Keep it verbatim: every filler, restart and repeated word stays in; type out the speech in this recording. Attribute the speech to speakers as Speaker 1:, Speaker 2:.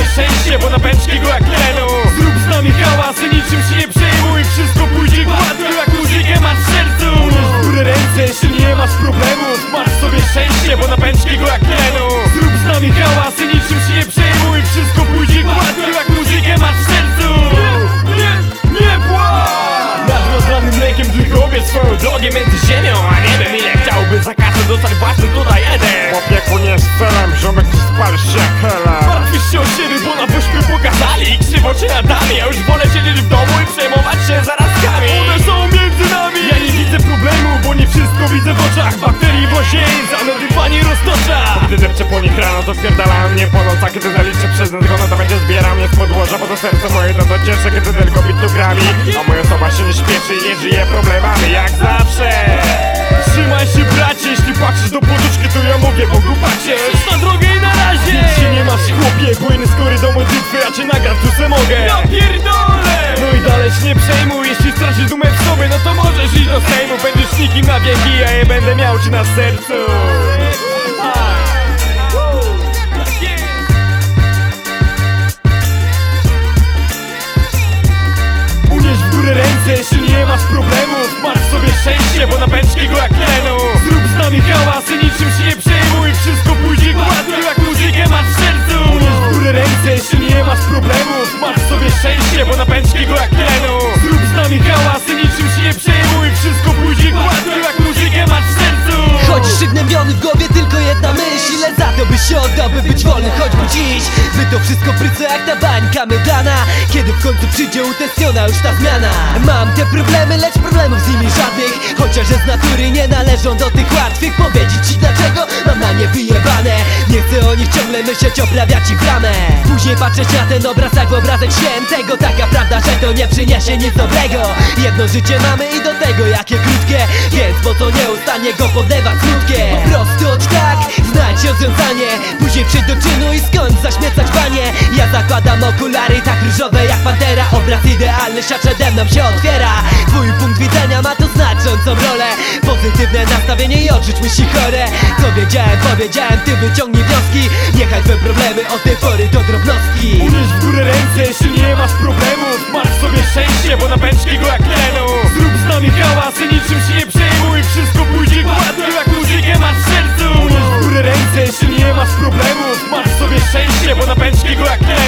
Speaker 1: szczęście, bo napęczki go jak tlenu. Zrób z nami hałasy, niczym się nie przejmuj. Wszystko pójdzie gładko, jak muzykę masz w sercu. Unieś w górę ręce, jeśli nie masz problemów. Masz w sobie szczęście, bo napęczki go jak tlenu. Zrób z nami hałasy, niczym się nie przejmuj. Wszystko pójdzie gładko, jak muzykę masz w sercu. Nie, nie, nie płacz! Nad rozlanym mlekiem tylko obiec swoją drogę między ziemią a niebem. Ile chciałby za kasę dostać własny tutaj jeden.
Speaker 2: Opieku nie z celem, ziomek ci spal się hela.
Speaker 1: Martwisz się o siebie, bo na wyspy pokazali i krzywo cię nadami. Ja już wolę siedzieć w domu i przejmować się zarazkami. One są między nami. Ja nie widzę problemu, bo nie wszystko widzę w oczach. Bakterii w osień, zamedywanie roztocza.
Speaker 2: Gdy depczę po nich rano, to wpierdalają mnie po noc. A kiedy zaliczę przez nadgono, to będzie zbierał mnie z podłoża. Bo to serce moje to to cieszę, kiedy tylko bit tu grami. A moja osoba się nie śpieszy i nie żyje problemami, jak zawsze.
Speaker 1: Trzymaj się bracie, jeśli patrzysz do poduszki, to ja mówię Bogu pacie. Na drogę i na razie. Nic się nie masz chłopie, płynę z kory do modlitwy, ja cię nagram tu se mogę. Ja pierdolę. No i dalej się nie przejmuj, jeśli stracisz dumę w sobie, no to możesz iść do Sejmu. Będziesz nikim na wieki, a ja będę miał cię na sercu. Unieś w górę ręce, jeśli nie masz problemów. Masz w sobie szczęście, bo napęczki go jak tlenu. Zrób z nami hałasy, niczym się nie przejmuj. Wszystko pójdzie gładko, jak muzykę masz w sercu. Unieś w górę ręce, jeśli nie masz problemów. Masz w sobie szczęście, bo napęczki go jak tlenu. Zrób z nami hałasy, niczym się nie przejmuj. Wszystko pójdzie gładko, jak muzykę masz w sercu.
Speaker 3: Chodzisz przygnębiony w głowie, tylko jedna myśl. Ile za to byś się oddał, by być wolny choćby dziś. By to wszystko pryce jak ta bańka mydlana. Kiedy w końcu przyjdzie utęskniona już ta zmiana. Mam te problemy, lecz problemów z nimi żadnych. Chociaż z natury nie należą do tych łatwych. Powiedzieć ci dlaczego? Mam na nie wyjebane. Nie chcę o nich ciągle myśleć, oprawiać ich ramę. Później patrzeć na ten obraz jak obrazek świętego. Taka prawda, że to nie przyniesie nic dobrego. Jedno życie mamy i do tego jakie krótkie. Więc po co nieustannie go podlewać smutkiem? Po prostu od tak, znajdź rozwiązanie. Później przyjdź do czynu i skończ zaśmiecać banie. Ja zakładam okulary tak różowe jak pantera. Obraz idealny, świat przede mną się otwiera. Twój punkt widzenia ma tu znaczącą rolę. Pozytywne nastawienie i odrzuć myśli chore. Co wiedziałem, powiedziałem, ty wyciągnij wnioski. Niechaj twoje problemy od tej pory to drobnostki.
Speaker 1: Unieś w górę ręce, jeśli nie masz problemów. Masz w sobie szczęście, bo napęczki go jak tlenu. Zrób z nami hałasy, niczym się nie przejmuj. Wszystko pójdzie gładko, jak muzykę masz w sercu. Unieś w górę ręce, jeśli nie masz problemów. Masz w sobie szczęście, bo napęczki go jak tlenu.